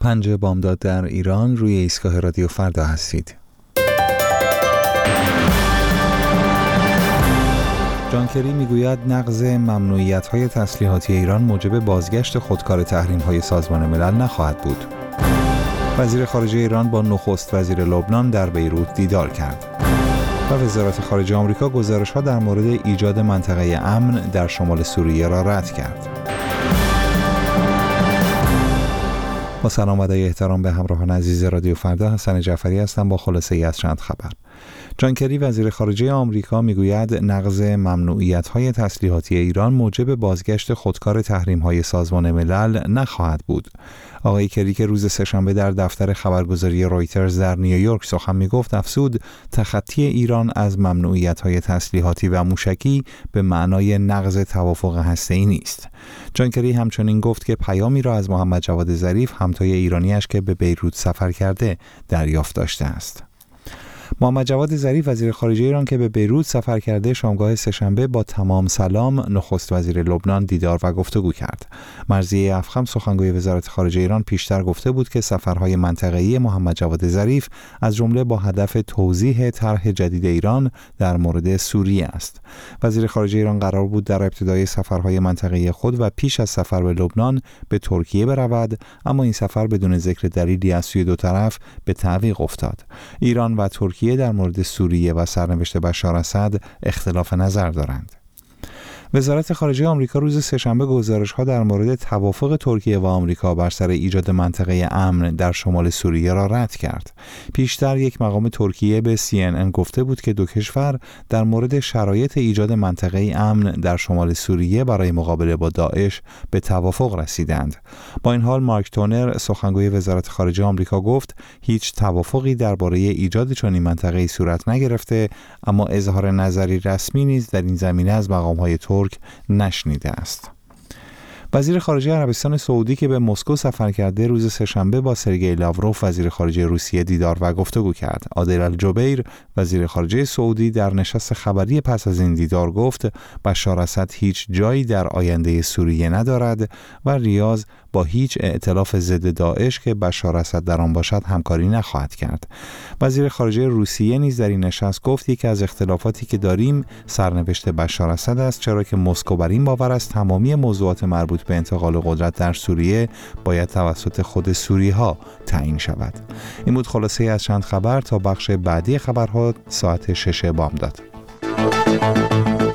پنج بامداد در ایران، روی ایستگاه رادیو فردا هستید. جان کری میگوید نقض ممنوعیت‌های تسلیحاتی ایران موجب بازگشت خودکار تحریم‌های سازمان ملل نخواهد بود. وزیر خارجه ایران با نخست وزیر لبنان در بیروت دیدار کرد. و وزارت خارجه آمریکا گزارش‌ها در مورد ایجاد منطقه امن در شمال سوریه را رد کرد. با سلام و ادای احترام به همراهان عزیز رادیو فردا، حسن جعفری هستم با خلاصه‌ای از چند خبر. جان کری وزیر خارجه آمریکا میگوید نقض ممنوعیت‌های تسلیحاتی ایران موجب بازگشت خودکار تحریم‌های سازمان ملل نخواهد بود. آقای کری که روز سه‌شنبه در دفتر خبرگزاری رویترز در نیویورک سخن میگفت افزود تخطی ایران از ممنوعیت‌های تسلیحاتی و موشکی به معنای نقض توافق هسته‌ای نیست. جان کری همچنین گفت که پیامی را از محمد جواد ظریف همتای ایرانیش که به بیروت سفر کرده دریافت داشته است. محمد جواد ظریف وزیر خارجه ایران که به بیروت سفر کرده شامگاه سه‌شنبه با تمام سلام نخست وزیر لبنان دیدار و گفتگو کرد. مرضیه افخم سخنگوی وزارت خارجه ایران پیشتر گفته بود که سفرهای منطقه‌ای محمد جواد ظریف از جمله با هدف توضیح طرح جدید ایران در مورد سوریه است. وزیر خارجه ایران قرار بود در ابتدای سفرهای منطقه‌ای خود و پیش از سفر به لبنان به ترکیه برود، اما این سفر بدون ذکر دلیلی از سوی دو طرف به تعویق افتاد. ایران و ترکیه در مورد سوریه و سرنوشت بشار اسد اختلاف نظر دارند. وزارت خارجه آمریکا روز سه‌شنبه گزارش‌ها در مورد توافق ترکیه و آمریکا بر سر ایجاد منطقه امن در شمال سوریه را رد کرد. پیشتر یک مقام ترکیه به CNN گفته بود که دو کشور در مورد شرایط ایجاد منطقه امن در شمال سوریه برای مقابله با داعش به توافق رسیدند. با این حال مارک تونر سخنگوی وزارت خارجه آمریکا گفت هیچ توافقی درباره ایجاد چنین منطقه‌ای صورت نگرفته، اما اظهار نظری رسمی نیز در این زمینه از مقام‌های ترک نشنیده است. وزیر خارجه عربستان سعودی که به مسکو سفر کرده روز سه‌شنبه با سرگئی لاوروف وزیر خارجه روسیه دیدار و گفتگو کرد. عادل الجبیر وزیر خارجه سعودی در نشست خبری پس از این دیدار گفت بشار اسد هیچ جایی در آینده سوریه ندارد و ریاض با هیچ ائتلاف ضد داعش که بشار اسد در آن باشد همکاری نخواهد کرد. وزیر خارجه روسیه نیز در این نشست گفت یکی از اختلافاتی که داریم سرنوشت بشار اسد است، چرا که مسکو بر این باور است تمامی موضوعات مربوط به انتقال قدرت در سوریه باید توسط خود سوری‌ها تعیین شود. این بود خلاصه از چند خبر. تا بخش بعدی خبرها ساعت 6 بامداد.